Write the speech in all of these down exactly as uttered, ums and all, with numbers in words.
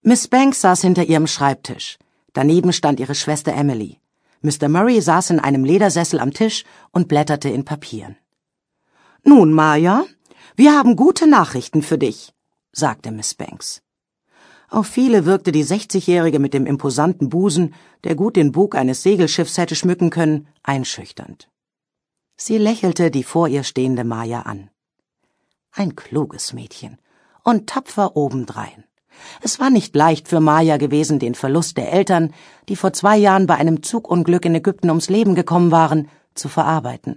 Miss Banks saß hinter ihrem Schreibtisch. Daneben stand ihre Schwester Emily. Mister Murray saß in einem Ledersessel am Tisch und blätterte in Papieren. »Nun, Maya, wir haben gute Nachrichten für dich«, sagte Miss Banks. Auf viele wirkte die sechzigjährige mit dem imposanten Busen, der gut den Bug eines Segelschiffs hätte schmücken können, einschüchternd. Sie lächelte die vor ihr stehende Maya an. Ein kluges Mädchen und tapfer obendrein. Es war nicht leicht für Maya gewesen, den Verlust der Eltern, die vor zwei Jahren bei einem Zugunglück in Ägypten ums Leben gekommen waren, zu verarbeiten.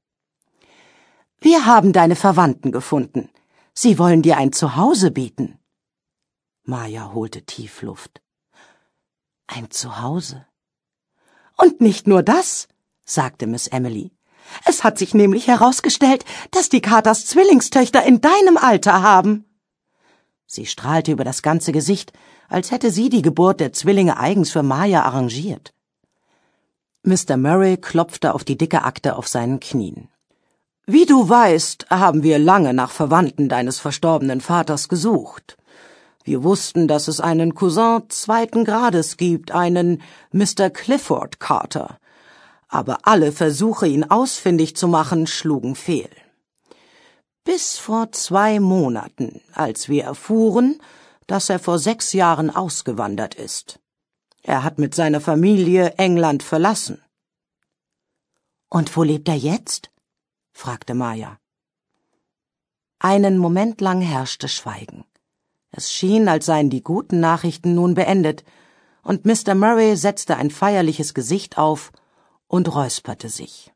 »Wir haben deine Verwandten gefunden. Sie wollen dir ein Zuhause bieten.« Maya holte tief Luft. »Ein Zuhause?« »Und nicht nur das«, sagte Miss Emily. »Es hat sich nämlich herausgestellt, dass die Carters Zwillingstöchter in deinem Alter haben.« Sie strahlte über das ganze Gesicht, als hätte sie die Geburt der Zwillinge eigens für Maya arrangiert. Mister Murray klopfte auf die dicke Akte auf seinen Knien. »Wie du weißt, haben wir lange nach Verwandten deines verstorbenen Vaters gesucht. Wir wussten, dass es einen Cousin zweiten Grades gibt, einen Mister Clifford Carter. Aber alle Versuche, ihn ausfindig zu machen, schlugen fehl. Bis vor zwei Monaten, als wir erfuhren, dass er vor sechs Jahren ausgewandert ist. Er hat mit seiner Familie England verlassen.« »Und wo lebt er jetzt?« fragte Maya. Einen Moment lang herrschte Schweigen. Es schien, als seien die guten Nachrichten nun beendet, und Mister Murray setzte ein feierliches Gesicht auf und räusperte sich.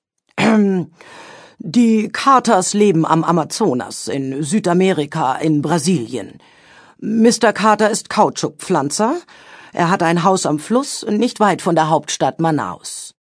»Die Carters leben am Amazonas, in Südamerika, in Brasilien. Mister Carter ist Kautschukpflanzer. Er hat ein Haus am Fluss, nicht weit von der Hauptstadt Manaus.